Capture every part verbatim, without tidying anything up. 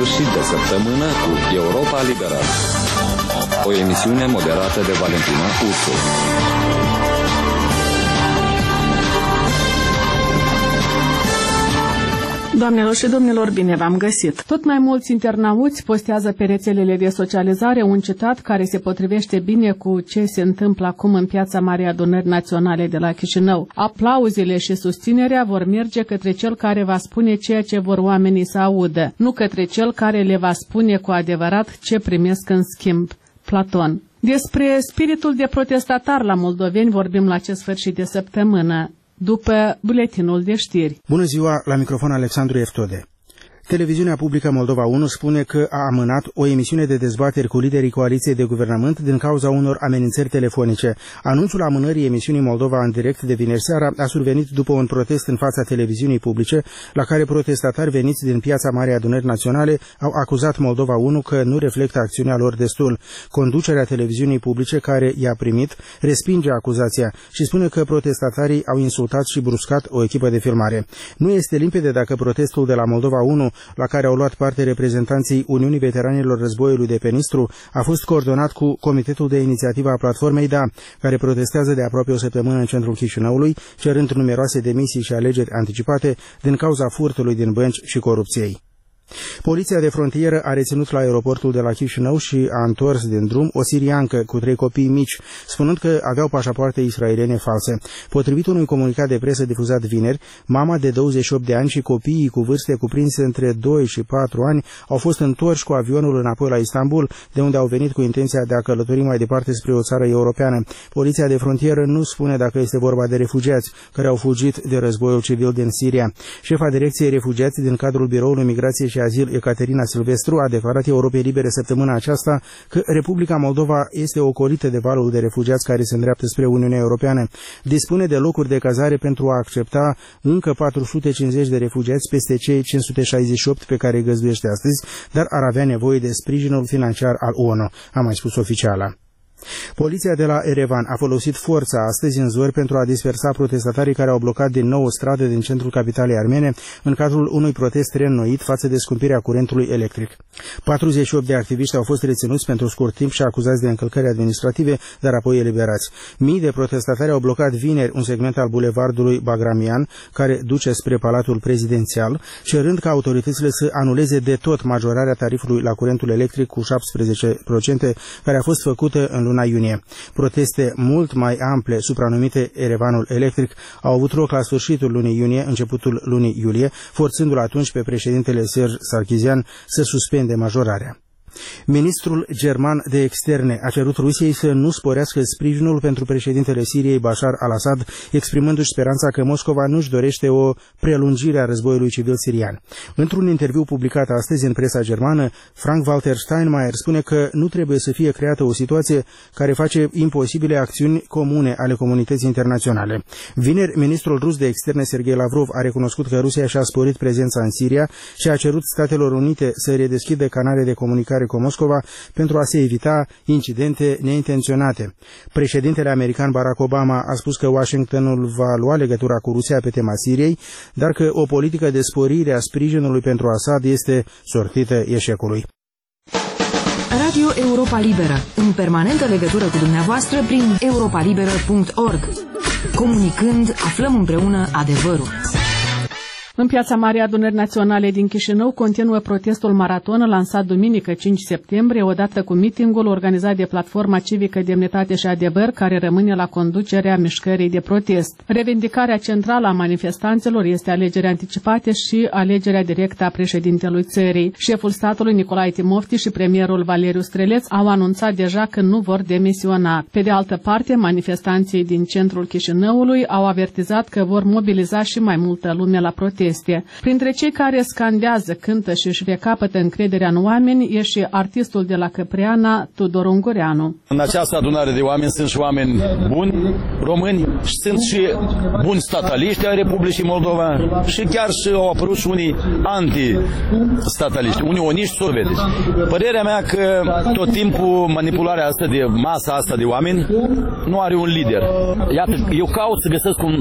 sfârșit de săptămână cu Europa Liberă. O emisiune moderată de Valentina Ursu. Doamnelor și domnilor, bine v-am găsit! Tot mai mulți internauți postează pe rețelele de socializare un citat care se potrivește bine cu ce se întâmplă acum în Piața Marii Adunări Naționale de la Chișinău. Aplauzele și susținerea vor merge către cel care va spune ceea ce vor oamenii să audă, nu către cel care le va spune cu adevărat ce primesc în schimb. Platon. Despre spiritul de protestatar la moldoveni vorbim la acest sfârșit de săptămână, după buletinul de știri. Bună ziua, la microfon Alexandru Eftode. Televiziunea publică Moldova unu spune că a amânat o emisiune de dezbateri cu liderii coaliției de guvernământ din cauza unor amenințări telefonice. Anunțul amânării emisiunii Moldova în direct de vineri seara a survenit după un protest în fața televiziunii publice, la care protestatari veniți din Piața Marii Adunări Naționale au acuzat Moldova unu că nu reflectă acțiunea lor destul. Conducerea televiziunii publice, care i-a primit, respinge acuzația și spune că protestatarii au insultat și bruscat o echipă de filmare. Nu este limpede dacă protestul de la Moldova unu, la care au luat parte reprezentanții Uniunii Veteranilor Războiului de pe Nistru, a fost coordonat cu Comitetul de Inițiativă a Platformei Da, care protestează de aproape o săptămână în centrul Chișinăului, cerând numeroase demisii și alegeri anticipate din cauza furtului din bănci și corupției. Poliția de frontieră a reținut la aeroportul de la Chișinău și a întors din drum o siriancă cu trei copii mici, spunând că aveau pașapoarte israeliene false. Potrivit unui comunicat de presă difuzat vineri, mama de douăzeci și opt de ani și copiii cu vârste cuprinse între doi și patru ani au fost întorși cu avionul înapoi la Istanbul, de unde au venit cu intenția de a călători mai departe spre o țară europeană. Poliția de frontieră nu spune dacă este vorba de refugiați care au fugit de războiul civil din Siria. Șefa Direcției Refugiați din cadrul Biroului Migrației și Azil, Ecaterina Silvestru, a declarat Europei Libere săptămâna aceasta că Republica Moldova este ocolită de valul de refugiați care se îndreaptă spre Uniunea Europeană. Dispune de locuri de cazare pentru a accepta încă patru sute cincizeci de refugiați peste cei cinci sute șaizeci și opt pe care îi găzduiește astăzi, dar ar avea nevoie de sprijinul financiar al O N U, a mai spus oficiala. Poliția de la Erevan a folosit forța astăzi în zori pentru a dispersa protestatarii care au blocat din nou o stradă din centrul capitalei armene în cadrul unui protest reînnoit față de scumpirea curentului electric. patruzeci și opt de activiști au fost reținuți pentru scurt timp și acuzați de încălcări administrative, dar apoi eliberați. Mii de protestatari au blocat vineri un segment al bulevardului Bagramian, care duce spre Palatul Prezidențial, cerând ca autoritățile să anuleze de tot majorarea tarifului la curentul electric cu șaptesprezece la sută, care a fost făcută în luna iunie. Proteste mult mai ample, supranumite Erevanul Electric, au avut loc la sfârșitul lunii iunie, începutul lunii iulie, forțându-l atunci pe președintele Serge Sarkisian să suspende majorarea. Ministrul german de externe a cerut Rusiei să nu sporească sprijinul pentru președintele Siriei Bashar al-Assad, exprimându-și speranța că Moscova nu-și dorește o prelungire a războiului civil sirian. Într-un interviu publicat astăzi în presa germană, Frank-Walter Steinmeier spune că nu trebuie să fie creată o situație care face imposibile acțiuni comune ale comunității internaționale. Vineri, ministrul rus de externe Sergei Lavrov a recunoscut că Rusia și-a sporit prezența în Siria și a cerut Statelor Unite să redeschidă canale de comunicare cu Moscova pentru a se evita incidente neintenționate. Președintele american Barack Obama a spus că Washingtonul va lua legătura cu Rusia pe tema Siriei, dar că o politică de sporire a sprijinului pentru Assad este sortită eșecului. Radio Europa Liberă, în permanentă legătură cu dumneavoastră prin europa liberă punct org. Comunicând, aflăm împreună adevărul. În Piața Marii Adunări Naționale din Chișinău continuă protestul maraton lansat duminică cinci septembrie, odată cu mitingul organizat de Platforma Civică Demnitate și Adevăr, care rămâne la conducerea mișcării de protest. Revendicarea centrală a manifestanților este alegerea anticipate și alegerea directă a președintelui țării. Șeful statului Nicolae Timofti și premierul Valeriu Streleț au anunțat deja că nu vor demisiona. Pe de altă parte, manifestanții din centrul Chișinăului au avertizat că vor mobiliza și mai multă lume la protest. Printre cei care scandează, cântă și își recapătă încrederea în oameni e și artistul de la Căpreana, Tudor Ungureanu. În această adunare de oameni sunt și oameni buni, români, și sunt și buni stataliști ai Republicii Moldova și chiar și au apărut și unii anti-stataliști, unii oniști sovetici. Părerea mea că tot timpul manipularea asta de masa asta de oameni nu are un lider. Iată, eu caut să găsesc un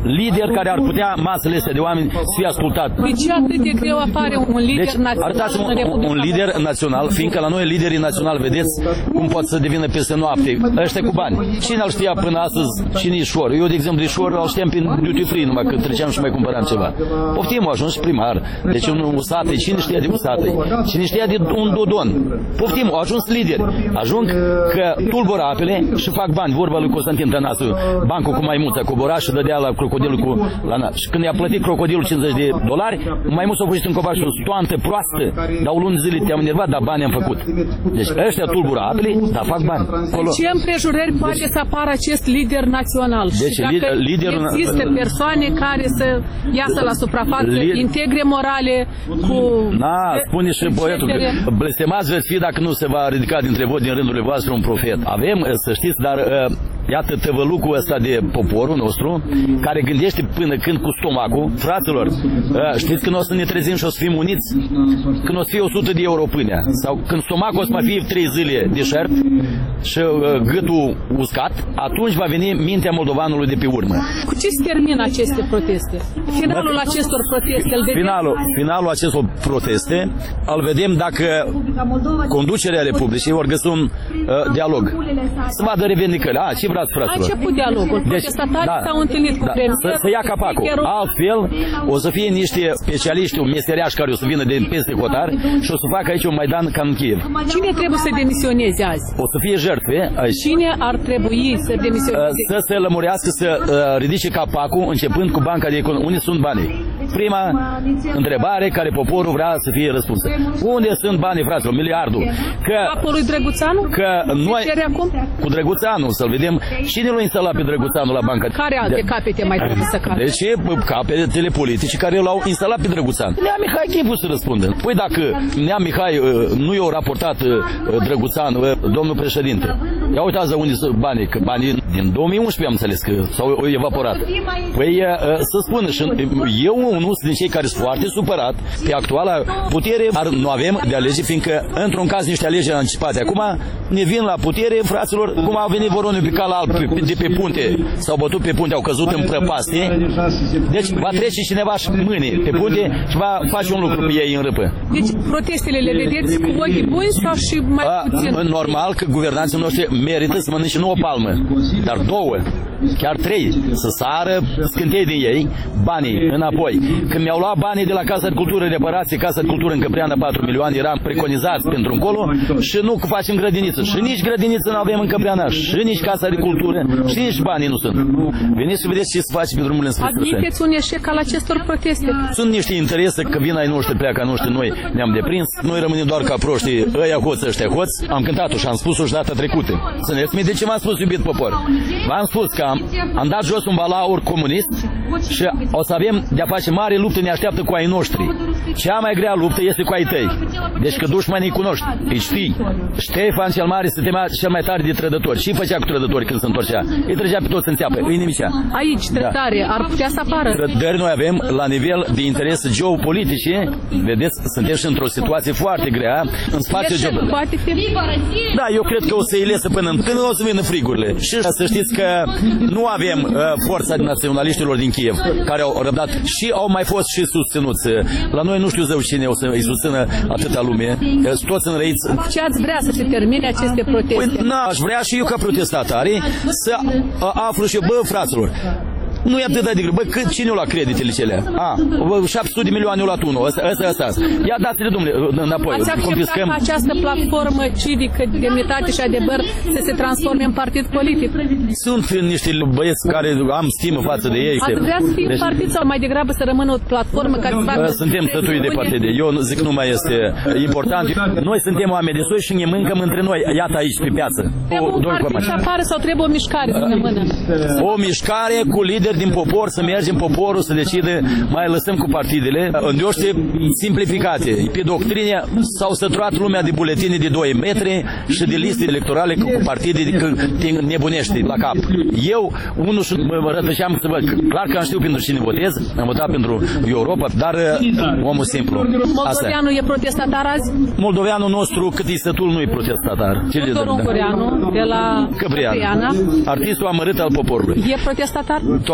lider care ar putea masele astea de oameni să fie ascultat. De ce atât de greu apare un lider deci, național? Arătați-mă un, un lider național, fiindcă la noi liderii naționali, vedeți cum pot să devină peste noapte, ăștia cu bani. Cine îl știa până astăzi, cine e Șor? Eu, de exemplu, de Șor îl știam prin duty free, numai că treceam și mai cumpăram ceva. Poftim, a ajuns primar. Deci un usatăi, cine știa de usatăi? Cine știa de un dodon? Poftim, au ajuns lideri. Ajung că tulbură apele și fac bani. Vorba lui Constantin Tănasu, bancul cu maimuța cobora și dădea la crocodilul cu la nas. Și când i-a plătit crocodilul cincizeci de dolari, maimuța a fugit în copac și o stoantă proastă. Dar o lună zile te-am enervat, dar bani am făcut. Deci ăștia tulbură apele, dar fac bani. În ce împrejurări poate deci, să apară acest lider național? Deci, și dacă liderul, există persoane care să iasă la suprafață, lider, integre morale cu... Na, spune și poetul, blestemați veți fi dacă nu se va ridica dintre voi din rândurile voastre un profet. Avem, să știți, dar iată tăvălucul ăsta de poporul nostru, care gândește până când cu stomacul. Fraților, știți când o să ne trezim și o să fim uniți? Când o să fie o sută de euro pâinea. Sau când stomacul o să mai fie trei zile deșert și gâtul uscat, atunci va veni mintea moldovanului de pe urmă. Cu ce se termină aceste proteste? Finalul acestor proteste îl vedem? Finalul, finalul acestor proteste îl vedem dacă conducerea Republicii vor găsi un uh, dialog. Să vadă revendicările. A, ce vreați, fraților? A început dialogul. Deci, protestatarii da, s-au întâlnit cu da, premierul. Să, să ia capacul. Altfel, o să fie niște specialiști, un meseriași care o să vină de peste hotar și o să facă aici un Maidan ca în Kiev. Cine trebuie să demisioneze azi? O să fie jertfe aici. Cine ar trebui să demisioneze? Să se lămurească, să uh, ridice capacul, începând cu Banca de Economie. Unde sunt banii? Prima întrebare care poporul vrea să fie răspunsă. Unde sunt banii, fraților? Miliardul. Că, capul lui Drăguțanu? Că noi, acum? cu Drăguțanu, să-l vedem. Cine l-a instalat pe Drăguțanu la banca? Care alte de... capete mai trebuie să cadă? Deci capetele politice care l-au instalat pe Drăguțanu. Nea Mihai chipul să răspundă. Păi dacă Nea Mihai nu i-a raportat Drăguțanu, domnul președinte, ia uitați unde sunt banii, că banii din două mii unsprezece am înțeles că s-au evaporat. Păi să spună și eu unul sunt din cei care sunt foarte supărat pe actuala putere, dar nu avem de alege, fiindcă într-un caz niște alegeri anticipate. Acum ne vin la putere, fraților, cum a venit voronul pe cal alb de pe punte, s-au bătut pe punte, au căzut în prăpastie. Deci va trece cineva și mâine pe punte și va face un lucru pe ei în râpă. Deci protestele le vedeți cu ochii buni sau și mai puțin? Normal că guvernanții noștri merită să mănânce nu o palmă, dar două, chiar trei, să sară scântei din ei, banii înapoi. Când mi-au luat banii de la Casa de Cultură, reparație, Casa de Cultură în Căpreana, patru milioane, eram preconizați pentru încolo și nu facem grădiniță. Și nici grădiniță nu avem în Căpreana, și nici Casa de Cultură, și nici banii nu sunt. Veniți să vedeți ce se face pe drumurile înspre Strășeni. Admiteți un eșec al acestor proteste? Sunt niște interese că vin ai noștri, pleacă ai noștri, noi ne-am deprins, noi rămânem doar ca proștii, ăia hoți, ăștia hoți. Am cântat-o și am spus-o și data trecută. Să ne de ce m-am spus, iubit popor? V-am spus că am, am dat jos un balaur comunist și o să avem de-a face mare luptă, ne așteaptă cu ai noștri. Cea mai grea luptă este cu ai tăi. Deci că dușmanii cunoști, îi știi. Ștefan cel Mare se temea cel mai tare de trădători. Și făcea cu trădători când se întorcea? Îi trăgea pe toți în țeapă, îi nimicea. Aici, trădare, da. Ar putea să apară. Trădări noi avem la nivel de interese geopolitice. Vedeți, suntem și într-o situație foarte grea în spațiul geopolitic. Da, eu cred că o să îi lesă până în până o să vină frigurile. Și să știți că nu avem uh, forța naționaliștilor din Kiev, care au răbdat și au mai fost și susținuți. La noi nu știu zău cine o să îi susțină atâta lume. Toți înrăiți. Ce ați vrea să se termine aceste proteste? Păi, n-aș vrea și eu ca protestatari să aflu și eu, bă, fraților, nu e atât de greu. Bă, cât, cine o lua creditele celea? A, șapte sute de milioane o luat unul. Ăsta, ăsta, ăsta. Ia dați-le, domnule, înapoi. Ați acceptat ca această platformă civică, demnitate și adevăr să se transforme în partid politic? Sunt niște băieți care am stimă față de ei. Ați vrea să fie deci, partid sau mai degrabă să rămână o platformă care să facă... Suntem stătui de partide. Eu zic nu mai este important. Noi suntem oameni de sus și ne mâncăm între noi. Iată aici pe piață. Trebuie un partid să apară sau trebuie o mișcare să ne mână? O mișcare cu lideri din popor, să mergem poporul să decide, mai lăsăm cu partidele în niște simplificate. Pe doctrine s-au săturat lumea de buletine de doi metri și de liste electorale cu partide că te nebunești la cap. Eu, unul și mă rătășeam să văd, clar că am știu pentru cine votez, am votat pentru Europa, dar omul simplu. Moldoveanu e protestatar azi? Moldoveanul nostru, cât e sătul, nu e protestatar. Doctorul Ungureanu, de la Căpriana, artistul amărât al poporului. E protestatar?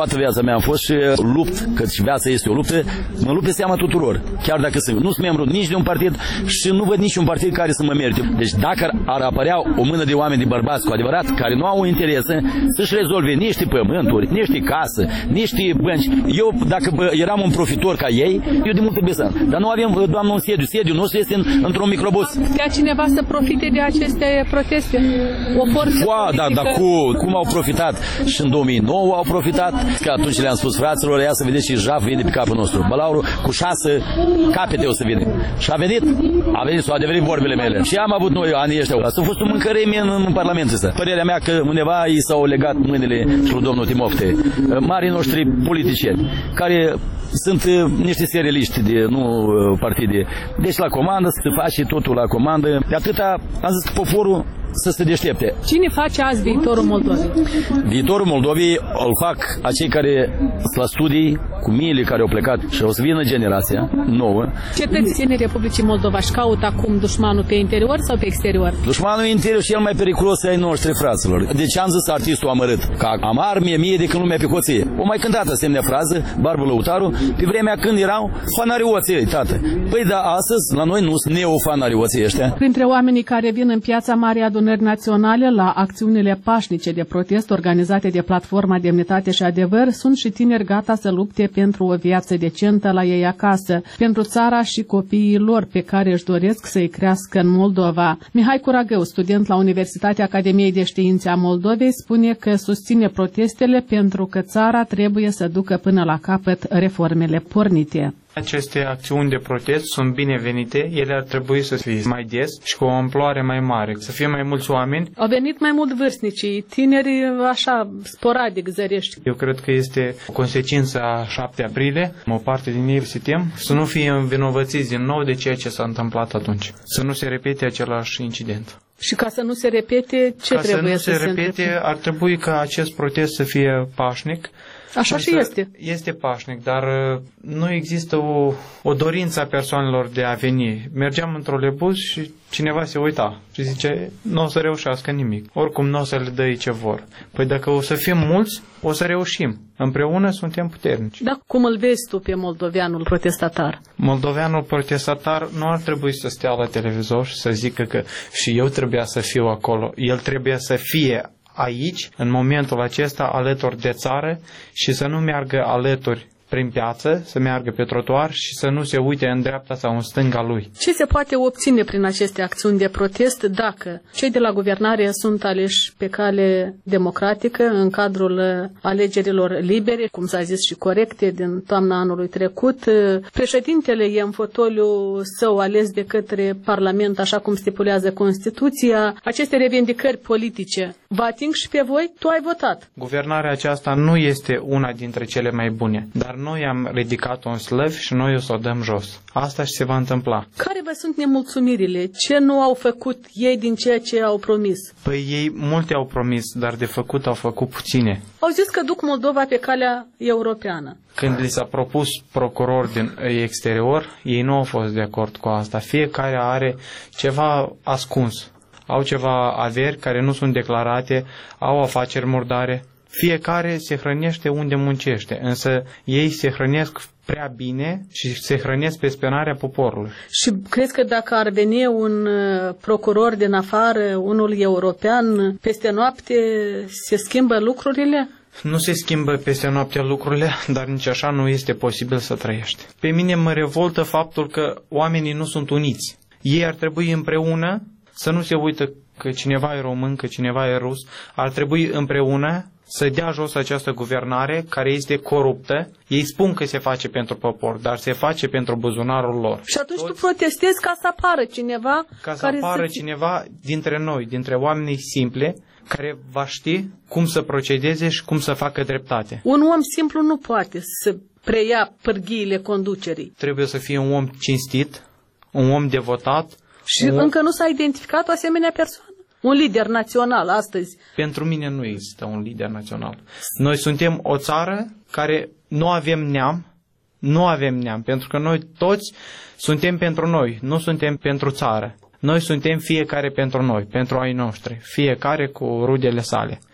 toată viața mea am fost și lupt, căci viața este o luptă, mă lupt pe seama tuturor. Chiar dacă sunt, nu sunt membru nici de un partid și nu văd niciun partid care să mă merite. Deci dacă ar apărea o mână de oameni de bărbați cu adevărat, care nu au interese, să-și rezolve niște pământuri, niște casă, niște bănci. Eu, dacă bă, eram un profitor ca ei, eu de mult trebuie să... Dar nu avem, doamnă, un sediu. Sediul nostru este în, într-un microbus. Ca cineva să profite de aceste proteste? O forță Ua, da, dar cu, cum au profitat și în două mii nouă au profitat, că atunci le-am spus fraților, ia să vedeți și jaf vine pe capul nostru. Bălaurul cu șase capete o să vină. Și a venit, a venit, s-au adeverit vorbele mele. Și am avut noi anii ăștia. Asta a fost un mâncăreme în, în Parlamentul ăsta. Părerea mea că undeva i s-au legat mâinile și lui domnul Timofte, marii noștri politicieni, care sunt niște serialiști, de, nu partide. Deci la comandă, se face totul la comandă. De atâta am zis că poporul să se deștepte. Cine face azi viitorul Moldovei? Viitorul Moldovei îl fac acei care sunt la studii, cu miile care au plecat și o să vină generația nouă. Cetățenii Republicii Moldova își caută acum dușmanul pe interior sau pe exterior? Dușmanul interior și cel mai periculos ai noștri, fraților. Deci am zis artistul amărât, că amar mie mie de când lumea pe hoție. O mai cântat asemenea frază, Barbu Lăutaru, pe vremea când erau fanarioții, tată. Păi da, astăzi la noi nu sunt neofanarioții ăștia. Printre oamenii care vin în Piața Marii Adunări Naționale la acțiunile pașnice de protest organizate de Platforma Demnitate și Adevăr sunt și tineri gata să lupte pentru o viață decentă la ei acasă, pentru țara și copiii lor pe care își doresc să-i crească în Moldova. Mihai Curagău, student la Universitatea Academiei de Științe a Moldovei, spune că susține protestele pentru că țara trebuie să ducă până la capăt reformele pornite. Aceste acțiuni de protest sunt binevenite, ele ar trebui să fie mai des și cu o amploare mai mare, să fie mai mulți oameni. Au venit mai mult vârstnicii, tineri așa sporadic zărești. Eu cred că este o consecință a șapte aprilie, o parte din ei se tem, să nu fie învinovățiți din nou de ceea ce s-a întâmplat atunci, să nu se repete același incident. Și ca să nu se repete, ce ca trebuie să nu să se repete, se ar trebui ca acest protest să fie pașnic. Așa și este. Este pașnic, dar nu există o, o dorință a persoanelor de a veni. Mergeam într-o lebuz și cineva se uita și zice, nu o să reușească nimic. Oricum nu o să le dă ce vor. Păi dacă o să fim mulți, o să reușim. Împreună suntem puternici. Dar cum îl vezi tu pe moldoveanul protestatar? Moldoveanul protestatar nu ar trebui să stea la televizor și să zică că și eu trebuia să fiu acolo. El trebuie să fie aici, în momentul acesta, alături de țară și să nu meargă alături prin piață, să meargă pe trotuar și să nu se uite în dreapta sau în stânga lui. Ce se poate obține prin aceste acțiuni de protest dacă cei de la guvernare sunt aleși pe cale democratică în cadrul alegerilor libere, cum s-a zis și corecte, din toamna anului trecut? Președintele e în fotoliu său ales de către Parlament, așa cum stipulează Constituția. Aceste revendicări politice vă ating și pe voi? Tu ai votat. Guvernarea aceasta nu este una dintre cele mai bune, dar noi am ridicat un slăv și noi o să o dăm jos. Asta și se va întâmpla. Care vă sunt nemulțumirile? Ce nu au făcut ei din ceea ce au promis? Păi ei multe au promis, dar de făcut au făcut puține. Au zis că duc Moldova pe calea europeană. Când li s-a propus procuror din exterior, ei nu au fost de acord cu asta. Fiecare are ceva ascuns. Au ceva averi care nu sunt declarate, au afaceri murdare. Fiecare se hrănește unde muncește, însă ei se hrănesc prea bine și se hrănesc pe spionarea poporului. Și crezi că dacă ar veni un procuror din afară, unul european, peste noapte se schimbă lucrurile? Nu se schimbă peste noapte lucrurile, dar nici așa nu este posibil să trăiești. Pe mine mă revoltă faptul că oamenii nu sunt uniți. Ei ar trebui împreună să nu se uită că cineva e român, că cineva e rus. Ar trebui împreună să dea jos această guvernare care este coruptă. Ei spun că se face pentru popor, dar se face pentru buzunarul lor. Și atunci Toți... tu protestezi ca să apară cineva Ca să care apară să... cineva dintre noi, dintre oamenii simple, care va ști cum să procedeze și cum să facă dreptate. Un om simplu nu poate să preia pârghiile conducerii. Trebuie să fie un om cinstit, un om devotat. Și un... încă nu s-a identificat o asemenea persoană? Un lider național astăzi? Pentru mine nu există un lider național. Noi suntem o țară care nu avem neam, nu avem neam, pentru că noi toți suntem pentru noi, nu suntem pentru țară. Noi suntem fiecare pentru noi, pentru ai noștri, fiecare cu rudele sale.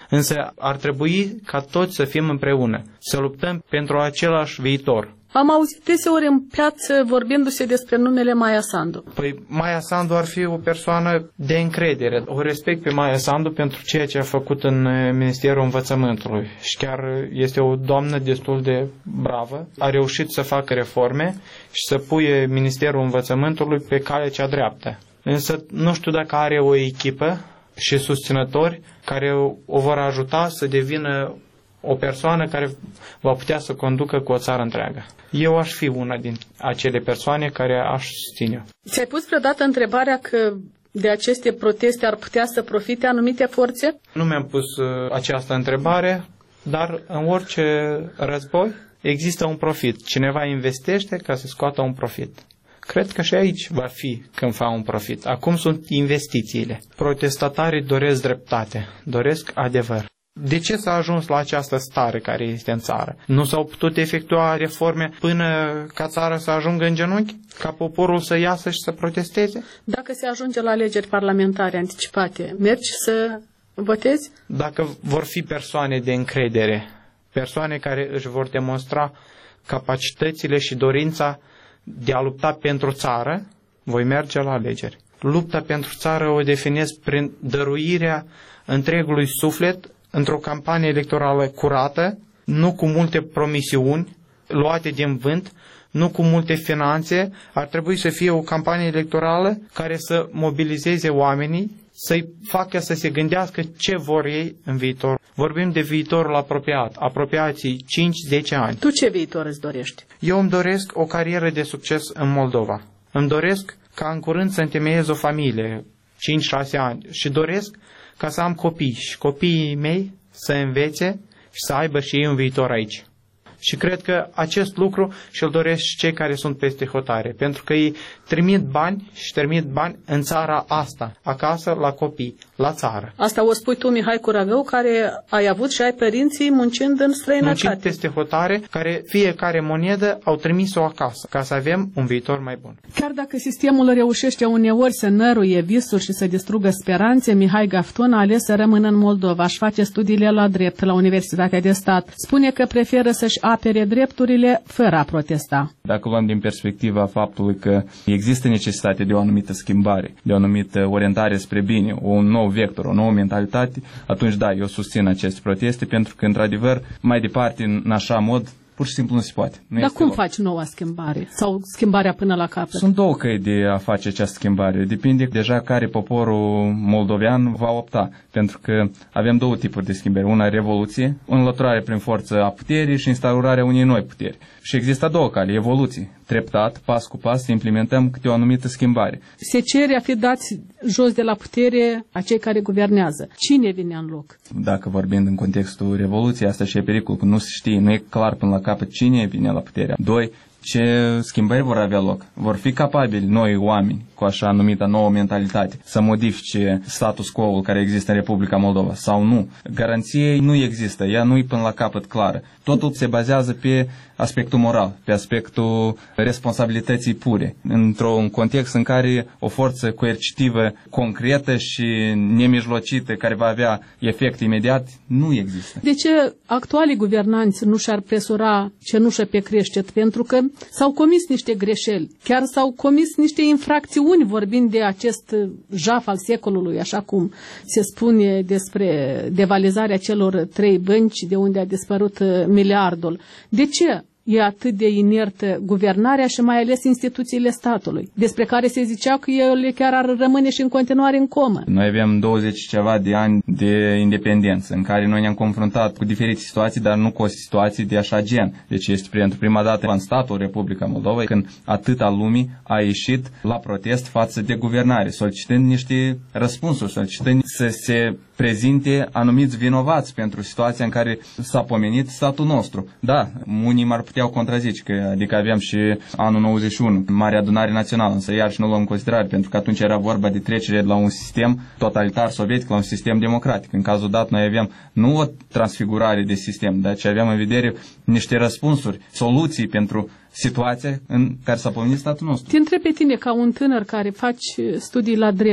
Însă ar trebui ca toți să fim împreună, să luptăm pentru același viitor. Am auzit deseori în piață vorbindu-se despre numele Maia Sandu. Păi Maia Sandu ar fi o persoană de încredere. O respect pe Maia Sandu pentru ceea ce a făcut în Ministerul Învățământului. Și chiar este o doamnă destul de bravă. A reușit să facă reforme și să puie Ministerul Învățământului pe calea cea dreaptă. Însă nu știu dacă are o echipă și susținători care o vor ajuta să devină o persoană care va putea să conducă cu o țară întreagă. Eu aș fi una din acele persoane care aș susține. Ți-ai pus vreodată întrebarea că de aceste proteste ar putea să profite anumite forțe? Nu mi-am pus uh, această întrebare, dar în orice război există un profit. Cineva investește ca să scoată un profit. Cred că și aici va fi când fac un profit. Acum sunt investițiile. Protestatarii doresc dreptate, doresc adevăr. De ce s-a ajuns la această stare care este în țară? Nu s-au putut efectua reforme până ca țara să ajungă în genunchi? Ca poporul să iasă și să protesteze? Dacă se ajunge la alegeri parlamentare anticipate, mergi să votezi? Dacă vor fi persoane de încredere, persoane care își vor demonstra capacitățile și dorința de a lupta pentru țară, voi merge la alegeri. Lupta pentru țară o definez prin dăruirea întregului suflet într-o campanie electorală curată, nu cu multe promisiuni luate din vânt, nu cu multe finanțe. Ar trebui să fie o campanie electorală care să mobilizeze oamenii, să-i facă să se gândească ce vor ei în viitor. Vorbim de viitorul apropiat, apropiații cinci zece ani. Tu ce viitor îți dorești? Eu îmi doresc o carieră de succes în Moldova. Îmi doresc ca în curând să întemeiez o familie, cinci șase ani, și doresc ca să am copii și copiii mei să învețe și să aibă și ei un viitor aici. Și cred că acest lucru și-l doresc și cei care sunt peste hotare, pentru că ei trimit bani și trimit bani în țara asta, acasă, la copii, la țară. Asta o spui tu, Mihai Curagău, care ai avut și ai părinții muncind în străinătate. Muncind peste hotare, care fiecare monedă au trimis-o acasă, ca să avem un viitor mai bun. Chiar dacă sistemul reușește uneori să năruie visuri și să distrugă speranțe, Mihai Gafton a ales să rămână în Moldova, își face studiile la drept la Universitatea de Stat. Spune că preferă să-și apere drepturile fără a protesta. Dacă luăm din perspectiva faptului că există necesitate de o anumită schimbare, de o anumită orientare spre bine, un nou vector, o nouă mentalitate, atunci da, eu susțin aceste proteste, pentru că, într-adevăr, mai departe, în așa mod, pur și simplu nu se poate. Nu Dar cum loc. faci noua schimbare? Sau schimbarea până la capăt? Sunt două căi de a face această schimbare. Depinde deja care poporul moldovean va opta. Pentru că avem două tipuri de schimbări. Una, revoluție, înlăturare prin forță a puterii și instaurarea unei noi puteri. Și există două cale, evoluții. Treptat, pas cu pas, să implementăm câte o anumită schimbare. Se cere a fi dați jos de la putere a cei care guvernează. Cine vine în loc? Dacă vorbim în contextul revoluției, asta și e pericol, că nu se știe, nu e clar până la capăt cine vine la putere. Doi, ce schimbări vor avea loc? Vor fi capabili noi oameni cu așa numită nouă mentalitate să modifice status quo-ul care există în Republica Moldova sau nu? Garanție nu există, ea nu e până la capăt clară. Totul se bazează pe aspectul moral, pe aspectul responsabilității pure, într-un context în care o forță coercitivă concretă și nemijlocită care va avea efect imediat nu există. De ce actualii guvernanți nu și-ar presura cenușă pe creștet? Pentru că s-au comis niște greșeli, chiar s-au comis niște infracțiuni, vorbind de acest jaf al secolului, așa cum se spune despre devalizarea celor trei bănci de unde a dispărut miliardul. De ce e atât de inertă guvernarea și mai ales instituțiile statului, despre care se zicea că ele chiar ar rămâne și în continuare în comă? Noi avem douăzeci ceva de ani de independență, în care noi ne-am confruntat cu diferite situații, dar nu cu o situație de așa gen. Deci este pentru prima dată în statul Republica Moldova când atâta lumii a ieșit la protest față de guvernare, solicitând niște răspunsuri, solicitând să se prezinte anumiți vinovați pentru situația în care s-a pomenit statul nostru. Da, unii m-ar putea contrazice, că, adică aveam și anul nouăzeci și unu, Marea Adunare Națională, însă iarăși nu luăm în considerare, pentru că atunci era vorba de trecere de la un sistem totalitar sovietic la un sistem democratic. În cazul dat, noi aveam nu o transfigurare de sistem, dar ci aveam în vedere niște răspunsuri, soluții pentru situația în care s-a pomenit statul nostru. Te întreb pe tine, ca un tânăr care faci studii la drept,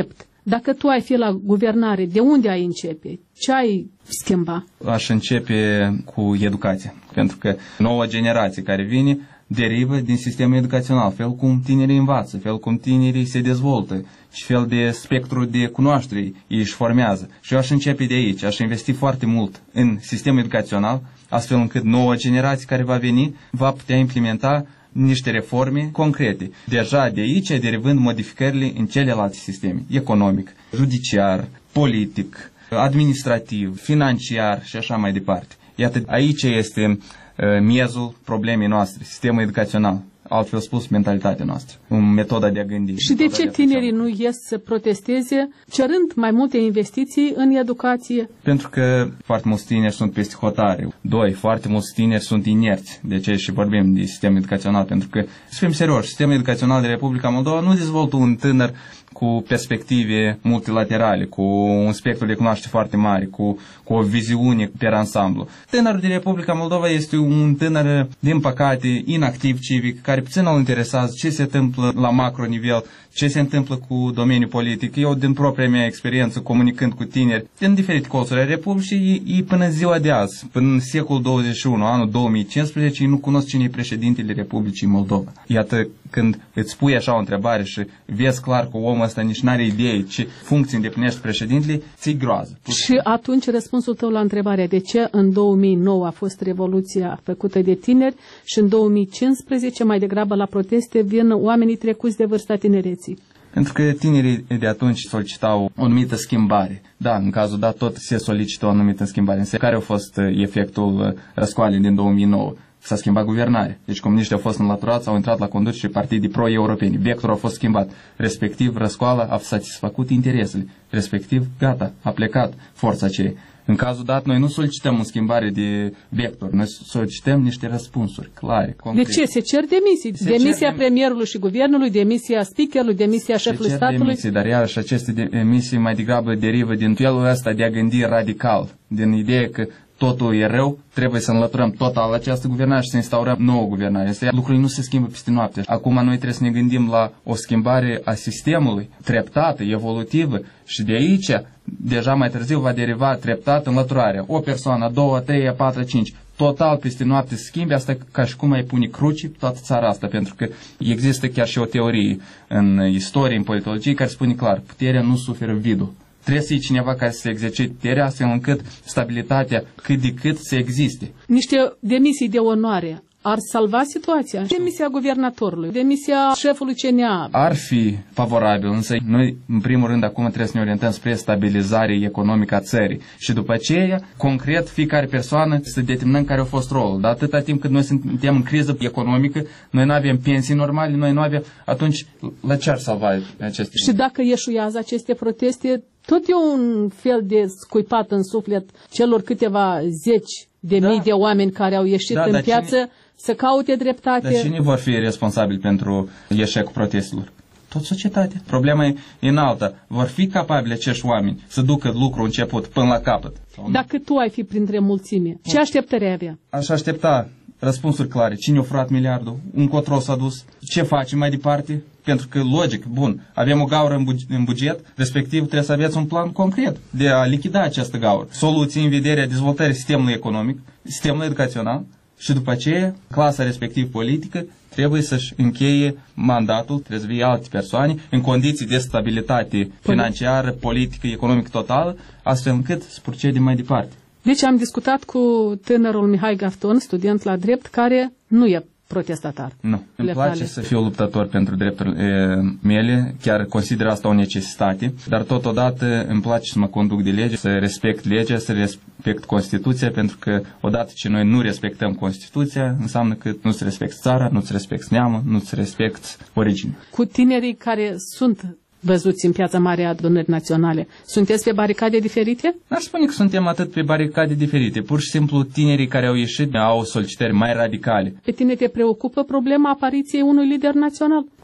Dacă tu ai fi la guvernare, de unde ai începe? Ce ai schimba? Aș începe cu educația, pentru că noua generație care vine derivă din sistemul educațional, fel cum tinerii învață, fel cum tinerii se dezvoltă și fel de spectru de cunoaștere ei își formează. Și eu aș începe de aici, aș investi foarte mult în sistemul educațional, astfel încât noua generație care va veni va putea implementa niște reforme concrete. Deja de aici derivând modificările în celelalte sisteme, economic, judiciar, politic, administrativ, financiar și așa mai departe. Iată, aici este uh, miezul problemei noastre, sistemul educațional. Altfel spus, mentalitatea noastră, metoda de a gândi. Și de ce tinerii nu ies să protesteze, cerând mai multe investiții în educație? Pentru că foarte mulți tineri sunt peste hotare. Doi, foarte mulți tineri sunt inerți. De ce și vorbim de sistemul educațional? Pentru că, să fim serioși, sistemul educațional de Republica Moldova nu dezvoltă un tânăr cu perspective multilaterale, cu un spectru de cunoaștere foarte mare, cu, cu o viziune pe ansamblu. Tânărul din Republica Moldova este un tânăr, din păcate, inactiv civic, care puțin îl interesează ce se întâmplă la macro nivel, ce se întâmplă cu domeniul politic. Eu, din propria mea experiență, comunicând cu tineri din diferite colțuri ale Republicii, ei, ei până în ziua de azi, până în secolul douăzeci și unu, anul două mii cincisprezece, ei nu cunosc cine e președintele Republicii Moldova. Iată, când îți pui așa o întrebare și vezi clar că omul ăsta nici n-are idee ce funcții îndeplinește președintele, ți-i groază. Și atunci răspunsul tău la întrebarea de ce în două mii nouă a fost revoluția făcută de tineri și în două mii cincisprezece mai degrabă la proteste vin oamenii trecuți de vârsta tinereții? Pentru că tinerii de atunci solicitau o anumită schimbare. Da, în cazul dat tot se solicită o anumită schimbare. Însă care a fost efectul răscoalei din două mii nouă? S-a schimbat guvernarea. Deci comuniștii au fost înlăturați, au intrat la conducere partidii pro-europeni. Vectorul a fost schimbat. Respectiv, răscoala a satisfăcut interesele. Respectiv, gata, a plecat forța aceea. În cazul dat, noi nu solicităm o schimbare de vector, noi solicităm niște răspunsuri clare, concrete. De ce? Se cer demisii. Se demisia cer premierului și guvernului, demisia speakerului, demisia șefului se cer statului. Demisii, dar iarăși aceste demisii mai degrabă derivă din felul ăsta de a gândi radical, din ideea că totul e rău, trebuie să înlăturăm total această guvernare și să instaurăm nouă guvernare. Lucrurile nu se schimbă peste noapte. Acum noi trebuie să ne gândim la o schimbare a sistemului, treptată, evolutivă și de aici, deja mai târziu, va deriva treptat înlăturarea. O persoană, două, trei, patru, cinci. Total peste noapte se schimbe, asta ca și cum ai pune cruci pe toată țara asta, pentru că există chiar și o teorie în istorie, în politologie, care spune clar, puterea nu suferă vidul. Trebuie să fie cineva care să exercite puterea astfel încât stabilitatea cât de cât să existe. Niște demisii de onoare ar salva situația. Demisia guvernatorului, demisia șefului C N A. Ar fi favorabil, însă noi, în primul rând, acum trebuie să ne orientăm spre stabilizare economică a țării. Și după aceea, concret, fiecare persoană să determinăm care a fost rolul. Dar atâta timp cât noi suntem în criză economică, noi nu avem pensii normale, noi nu avem, atunci la ce ar salva aceste? Și dacă eșuează aceste proteste, tot e un fel de scuipat în suflet celor câteva zeci de da. mii de oameni care au ieșit da, în piață cine, să caute dreptate. Dar cine vor fi responsabili pentru eșecul protestelor? Tot societatea. Problema e înaltă. Vor fi capabili acești oameni să ducă lucrul început până la capăt? Dacă tu ai fi printre mulțime, ce așteptări avea? Aș aștepta răspunsuri clare. Cine a furat miliardul? Încotro s-a dus? Ce facem mai departe? Pentru că, logic, bun, avem o gaură în buget, respectiv trebuie să aveți un plan concret de a lichida această gaură. Soluții în vederea dezvoltării sistemului economic, sistemului educațional și după aceea, clasa respectiv politică trebuie să-și încheie mandatul, trebuie să fie alte persoane, în condiții de stabilitate financiară, politică, economică totală, astfel încât să procedem mai departe. Deci am discutat cu tânărul Mihai Gafton, student la drept, care nu e protestatar. Nu. Îmi place tale. Să fiu luptător pentru drepturile mele, chiar consider asta o necesitate, dar totodată îmi place să mă conduc de lege, să respect legea, să respect Constituția, pentru că odată ce noi nu respectăm Constituția, înseamnă că nu-ți respecti țara, nu-ți respecti neamul, nu-ți respecti originea. Cu tinerii care sunt văzuți în Piața Mare a Adunării Naționale, sunteți pe baricade diferite? N-aș spune că suntem atât pe baricade diferite. Pur și simplu tinerii care au ieșit au solicitări mai radicale. Pe tine te preocupă problema apariției unui lider național?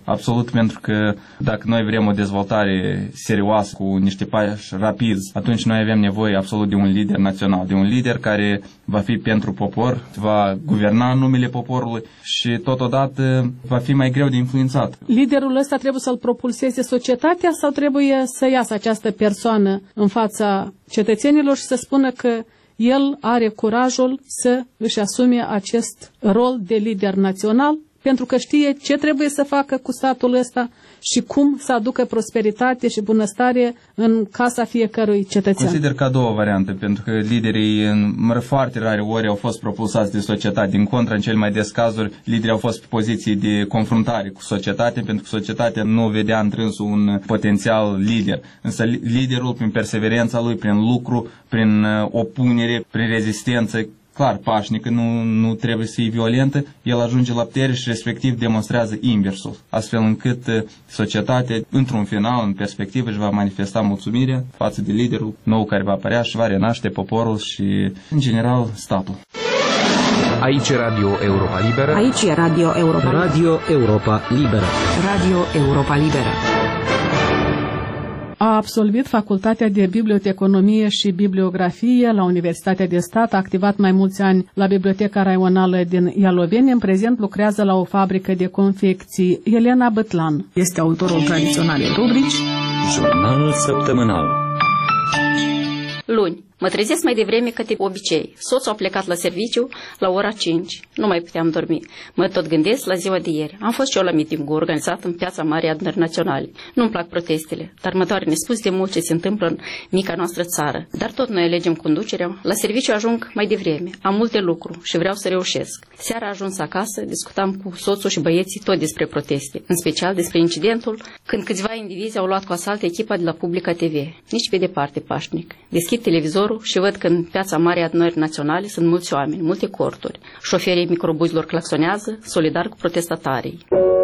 Absolut, pentru că dacă noi vrem o dezvoltare serioasă cu niște pași rapizi, atunci noi avem nevoie absolut de un lider național, de un lider care va fi pentru popor, va guverna în numele poporului și totodată va fi mai greu de influențat. Liderul ăsta trebuie să-l propulseze societatea sau trebuie să iasă această persoană în fața cetățenilor și să spună că el are curajul să își asume acest rol de lider național, pentru că știe ce trebuie să facă cu statul ăsta și cum să aducă prosperitate și bunăstare în casa fiecărui cetățean. Consider ca două variante, pentru că liderii în foarte rare ori au fost propulsați de societate. Din contră, în cele mai des cazuri, liderii au fost pe poziții de confruntare cu societatea, pentru că societatea nu vedea întrânsul un potențial lider. Însă liderul, prin perseverența lui, prin lucru, prin opunere, prin rezistență, clar, pașnică, nu, nu trebuie să fie violentă, el ajunge la putere și respectiv demonstrează inversul, astfel încât societatea, într-un final, în perspectivă, își va manifesta mulțumirea față de liderul nou care va apărea și va renaște poporul și, în general, statul. Aici e Radio Europa Liberă. Aici e Radio Europa Liberă. Radio Europa Liberă. Radio Europa Liberă. A absolvit facultatea de biblioteconomie și bibliografie la Universitatea de Stat, a activat mai mulți ani la Biblioteca Raională din Ialoveni, în prezent lucrează la o fabrică de confecții. Elena Bătlan este autorul tradiționalei rubrici Jurnal săptămânal. Luni. Mă trezesc mai devreme ca de obicei. Soțul a plecat la serviciu la ora cinci. Nu mai puteam dormi. Mă tot gândesc la ziua de ieri. Am fost și eu la meeting-ul organizat în Piața Mare a Adunării Naționale. Nu-mi plac protestele, dar mă doare nespus de mult ce se întâmplă în mica noastră țară. Dar tot noi alegem conducerea. La serviciu ajung mai devreme. Am multe lucruri și vreau să reușesc. Seara ajuns acasă, discutam cu soțul și băieții tot despre proteste, în special despre incidentul când câțiva indivizi au luat cu asalt echipa de la Publica T V. Nici pe departe pașnic. Deschid televizorul și văd că în Piața Mare a Adunării Naționale sunt mulți oameni, multe corturi. Șoferii microbuzilor claxonează, solidar cu protestatarii.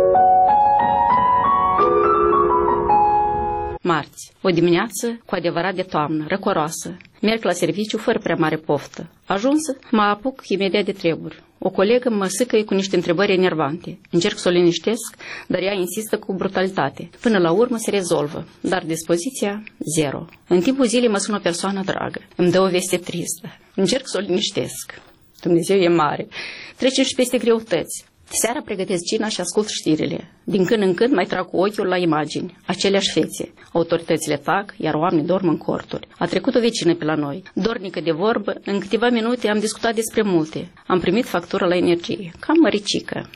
Marți. O dimineață cu adevărat de toamnă, răcoroasă. Merg la serviciu fără prea mare poftă. Ajunsă, mă apuc imediat de treburi. O colegă mă sâcăie cu niște întrebări enervante. Încerc să o liniștesc, dar ea insistă cu brutalitate. Până la urmă se rezolvă, dar dispoziția zero. În timpul zilei mă sună o persoană dragă. Îmi dă o veste tristă. Încerc să o liniștesc. Dumnezeu e mare. Trecem și peste greutăți. Seara pregătesc cina și ascult știrile. Din când în când mai trag cu ochiul la imagini. Aceleași fețe. Autoritățile tac, iar oamenii dorm în corturi. A trecut o vecină pe la noi. Dornică de vorbă, în câteva minute am discutat despre multe. Am primit factură la energie. Cam măricică.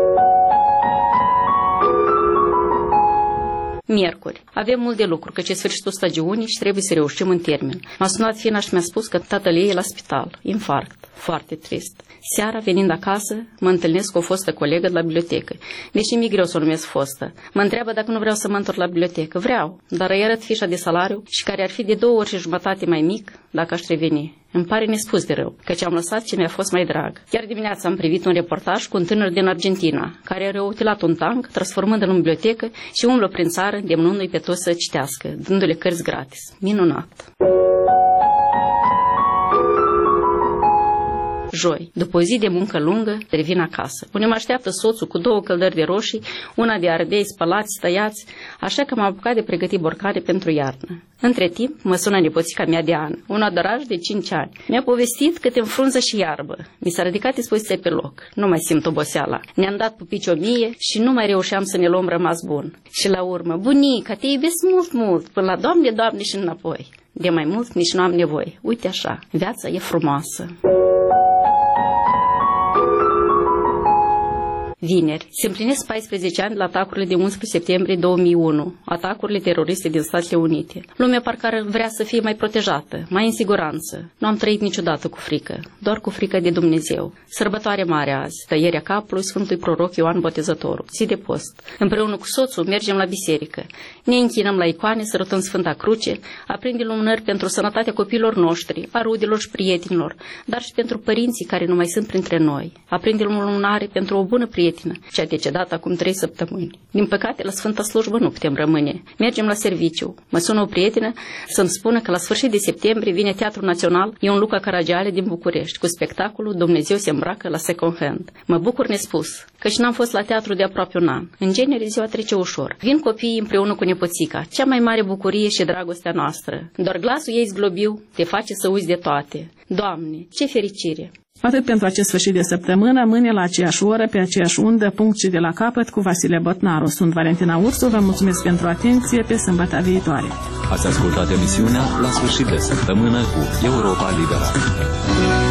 Miercuri. Avem mult de lucru, căci e sfârșitul stagiunii și trebuie să reușim în termen. M-a sunat Fina și mi-a spus că tatăl ei e la spital. Infarct. Foarte trist. Seara, venind acasă, mă întâlnesc cu o fostă colegă de la bibliotecă. Deși mi-e greu să o numesc fostă. Mă întreabă dacă nu vreau să mă întorc la bibliotecă. Vreau, dar îi arăt fișa de salariu și care ar fi de două ori și jumătate mai mic dacă aș reveni. Îmi pare nespus de rău, căci am lăsat ce mi-a fost mai drag. Chiar dimineața am privit un reportaj cu un tânăr din Argentina, care a reutilat un tank, transformând-l în bibliotecă și umblă prin țară, îndemnându-i pe toți să citească, dându-le cărți gratis. Minunat! Joi, după o zi de muncă lungă, revin acasă. Unde mă așteaptă soțul cu două căldări de roșii, una de ardei spălați, tăiați, așa că m-am apucat de pregătit borcane pentru iarnă. Între timp, mă sună nepoțica mea de an, un adoraj de cinci ani. Mi-a povestit cât în frunză și iarbă. Mi s-a ridicat dispoziția pe loc. Nu mai simt oboseala. Ne-am dat pupici o mie și nu mai reușeam să ne luăm rămas bun. Și la urmă, bunica, te iubesc mult, mult, până la Doamne, Doamne și înapoi. De mai mult nici nu am nevoie. Uite așa, viața e frumoasă. Vineri, se împlinesc paisprezece ani la atacurile de unsprezece septembrie două mii unu, atacurile teroriste din Statele Unite. Lumea parcă ar vrea să fie mai protejată, mai în siguranță. Nu am trăit niciodată cu frică, doar cu frică de Dumnezeu. Sărbătoare mare azi, tăierea capului Sfântului Proroc Ioan Botezătorul, zi de post. Împreună cu soțul mergem la biserică. Ne închinăm la icoane, sărutăm Sfânta Cruce, aprindem lumânări pentru sănătatea copiilor noștri, a rudelor și prietenilor, dar și pentru părinții care nu mai sunt printre noi. Aprindem lumânare pentru o bună prietenie prietenă ce a decedat acum trei săptămâni. Din păcate, la Sfânta Slujbă nu putem rămâne. Mergem la serviciu. Mă sună o prietenă să-mi spună că la sfârșit de septembrie vine Teatrul Național Ion Luca Caragiale din București cu spectacolul Dumnezeu se îmbracă la second hand. Mă bucur nespus, căci n-am fost la teatru de aproape un an. În genere, ziua trece ușor. Vin copiii împreună cu nepoțica, cea mai mare bucurie și dragostea noastră. Doar glasul ei zglobiu te face să uiți de toate. Doamne, ce fericire! Atât pentru acest sfârșit de săptămână, mâine la aceeași oră, pe aceeași undă, punct și de la capăt, cu Vasile Botnaru. Sunt Valentina Ursu, vă mulțumesc pentru atenție, pe sâmbătă viitoare. Ați ascultat emisiunea La sfârșit de săptămână cu Europa Liberă.